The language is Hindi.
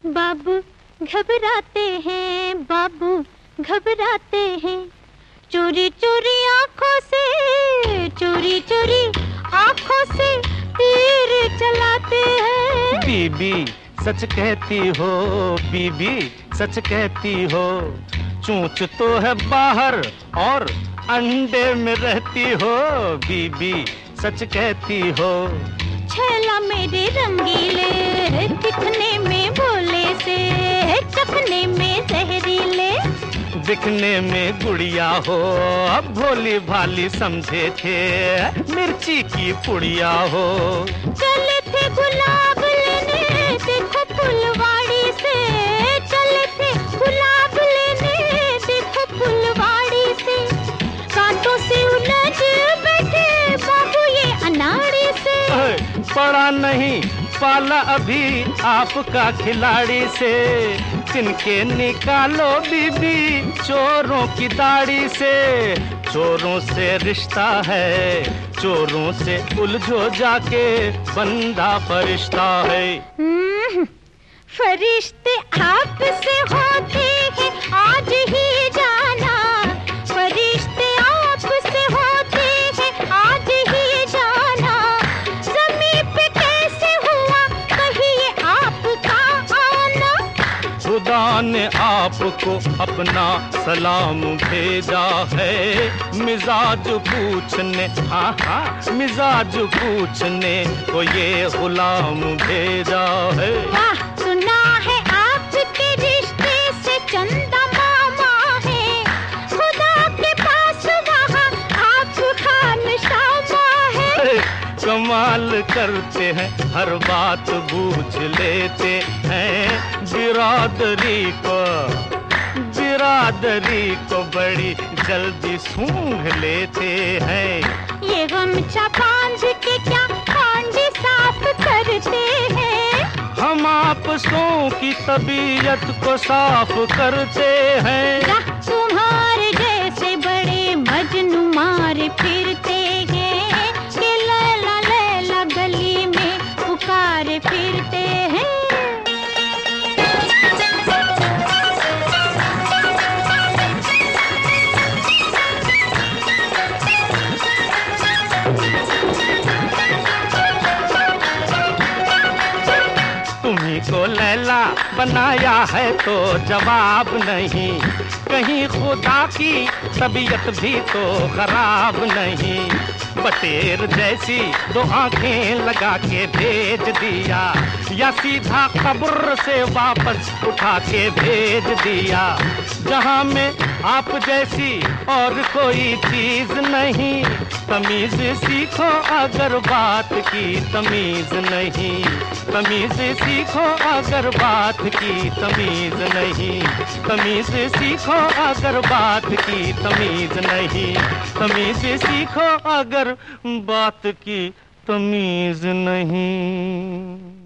बाबू घबराते हैं, बाबू घबराते हैं, चोरी चोरी आंखों से, चोरी चोरी आंखों से तीर चलाते हैं। बीबी सच कहती हो, बीबी सच कहती हो, चोंच तो है बाहर और अंडे में रहती हो। बीबी सच कहती हो। छैला मेरे रंगीले, दिखने में भोले से, चखने में जहरीले, दिखने में गुड़िया हो, अब भोली भाली समझे थे मिर्ची की पुड़िया हो। चले थे गुलाब लेने, देखो फुलवाड़ी से, चले थे गुलाब लेने, देखो फुलवाड़ी से, कांटों से उलझ बैठे बाबू ये अनाड़ी से। पड़ा नहीं पाला अभी आपका खिलाड़ी से, तिनके निकालो बीबी चोरों की दाढ़ी से। चोरों से रिश्ता है, चोरों से उलझो जाके, बंदा फरिश्ता है। फरिश्ते आपसे होते हैं आज ही जाना, फरिश्ते आपसे होते हैं आज ही जाना, ज़मीन पे कैसे हुआ कहिए आपका आना। खुदा ने आपको अपना सलाम भेजा है, मिजाज पूछने, हाँ हाँ मिजाज पूछने को ये गुलाम भेजा है। वाह सुना है आपके रिश्ते से चंदा मामा है, खुदा के पास वहाँ आप खानशामा है। कमाल करते हैं, हर बात बूझ लेते हैं, बिरादरी को बड़ी जल्दी सूंघ लेते हैं। ये गमछा बांध के क्या हांडी साफ करते हैं, हम आपसों की तबीयत को साफ करते हैं। तुम्हारे जैसे बड़े मजनू मार फिरते हैं, कि लैला लैला गली में पुकार फिरते हैं। तुम्ही को लैला बनाया है तो जवाब नहीं, कहीं खुदा की तबीयत भी तो खराब नहीं। बटेर जैसी दो आंखें लगा के भेज दिया, या सीधा कब्र से वापस उठा के भेज दिया। जहां में आप जैसी और कोई चीज नहीं, तमीज सीखो अगर बात की तमीज नहीं, तमीज सीखो अगर बात की तमीज नहीं, तमीज सीखो अगर बात की तमीज नहीं, तमीज सीखो अगर बात की तमीज नहीं।